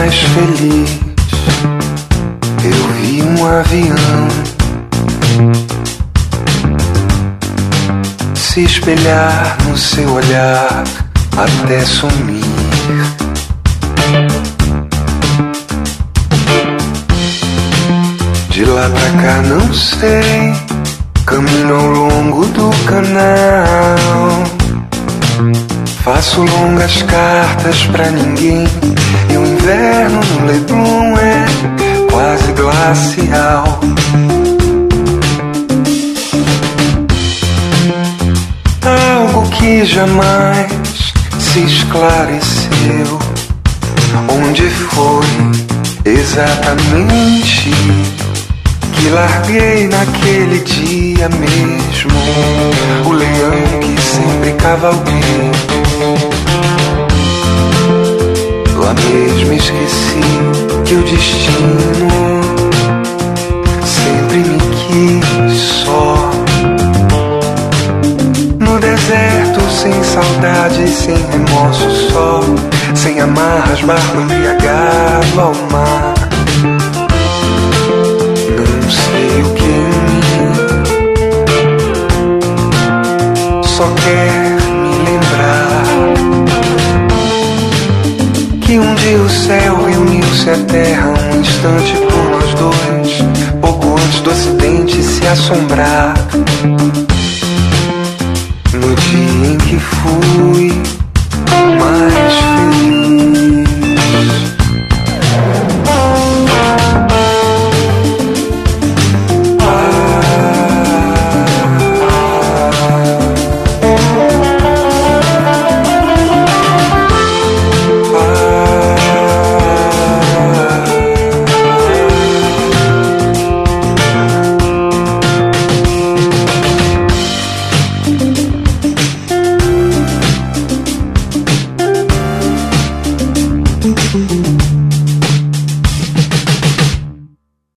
mais feliz, eu vi um avião se espelhar no seu olhar até sumir. De lá pra cá não sei, caminho ao longo do canal, faço longas cartas pra ninguém, e o inverno no Leblon é quase glacial. Algo que jamais se esclareceu, onde foi exatamente que larguei naquele dia mesmo o leão que sempre cavalguei. Lá mesmo esqueci que o destino sempre me quis só, no deserto, sem saudade, sem remorso, só, sem amarras, barco embriagado ao mar. Não sei o que em mim só quer me lembrar que um dia o céu reuniu-se à terra, um instante por nós dois, pouco antes do acidente se assombrar. No dia em que fui